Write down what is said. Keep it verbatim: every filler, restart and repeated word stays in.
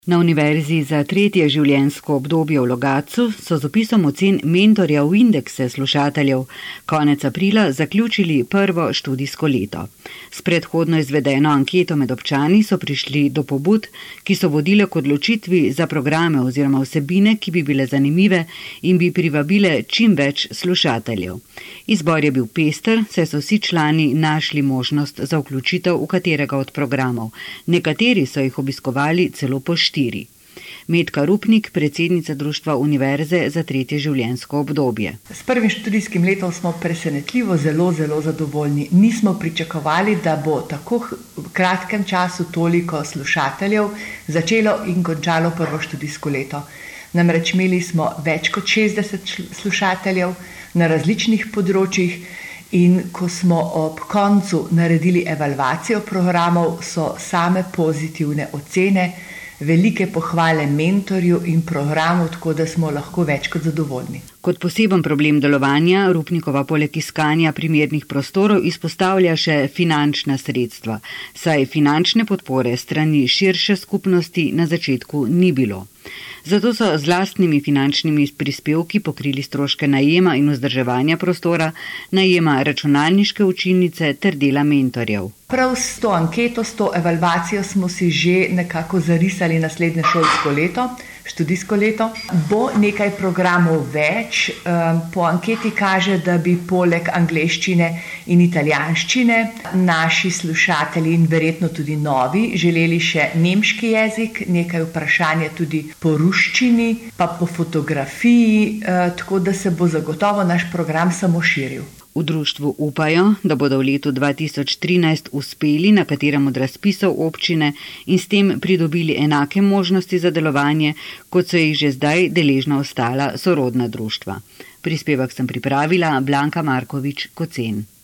Na univerzi za tretje življenjsko obdobje v Logatcu so z opisom ocen mentorja v indekse slušateljev konec aprila zaključili prvo študijsko leto. S predhodno izvedeno anketo med občani so prišli do pobud, ki so vodile k odločitvi za programe oziroma vsebine, ki bi bile zanimive in bi privabile čim več slušateljev. Izbor je bil pester, saj so vsi člani našli možnost za vključitev v katerega od programov. Nekateri so jih obiskovali celo po štiri. Metka Rupnik, predsednica Društva Univerze za tretje življenjsko obdobje. S prvim študijskim letom smo presenetljivo zelo, zelo zadovoljni. Nismo pričakovali, da bo tako v kratkem času toliko slušateljev začelo in končalo prvo študijsko leto. Namreč imeli smo več kot šestdeset slušateljev na različnih področjih in ko smo ob koncu naredili evalvacijo programov, so same pozitivne ocene, velike pohvale mentorju in programu, tako da smo lahko več kot zadovoljni. Kot poseben problem delovanja Rupnikova poleg iskanja primernih prostorov izpostavlja še finančna sredstva, saj finančne podpore strani širše skupnosti na začetku ni bilo. Zato so z lastnimi finančnimi prispevki pokrili stroške najema in vzdrževanja prostora, najema računalniške učilnice ter dela mentorjev. Prav s to anketo, s to evalvacijo smo si že nekako zarisali naslednje šolsko leto, študijsko leto. Bo nekaj programov več. Po anketi kaže, da bi poleg angleščine in italijanščine naši slušatelji in verjetno tudi novi želeli še nemški jezik, nekaj vprašanja tudi po ruščini, pa po fotografiji, tako da se bo zagotovo naš program samo širil. V društvu upajo, da bodo v letu dva tisoč trinajst uspeli na katerem od razpisov občine in s tem pridobili enake možnosti za delovanje, kot so jih že zdaj deležna ostala sorodna društva. Prispevek sem pripravila Blanka Markovič Kocen.